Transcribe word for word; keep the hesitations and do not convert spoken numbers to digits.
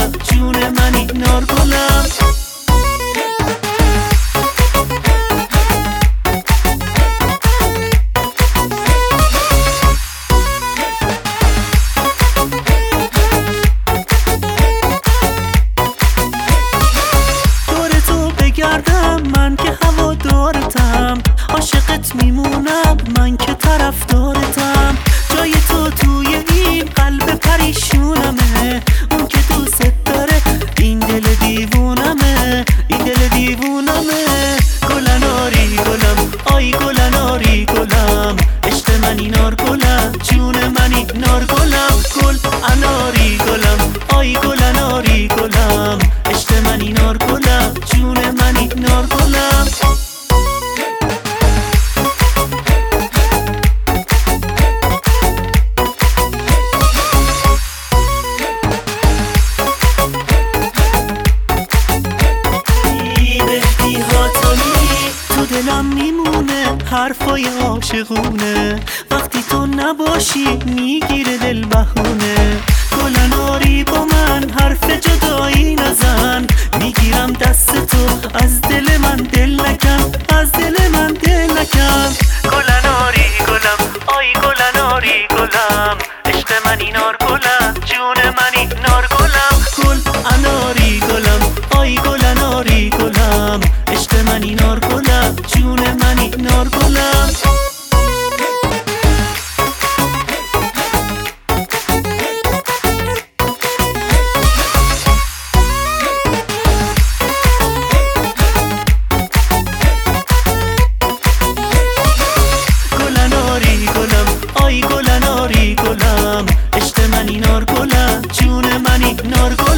گلم، جون منی نار گلم. بگردم من که هوا دارتم، عاشقت میمونم من که طرفدارتم. جای تو توی این قلب پریشونمه، اون که دوست داره این دل دیوونمه، این دل دیوونمه. گلناری گلم، آی گلناری گلم، عشق منی نار گلم، جون منی نار گلم. گل اناری گلم، آی گلناری گلم، عشق منی نار گلم، جون منی نار گلم. تو دلم میمونه حرفای عاشقونه، وقتی تو نباشی میگیره دل بهونه. گلناری با من حرف جدایی نزن، میگیرم دست تو از دل من دل نکن، از دل من دل نکن. گلناری گلم، آی گلناری گلم، عشق منی نار گلم، جون منی نار گلم. گل اناری گلم، آی گلناری گلم، عشق منی نار گلم، جون منی نار گلم. آی گلناری گلم، عشق منی نار گلم، جون منی نار گلم.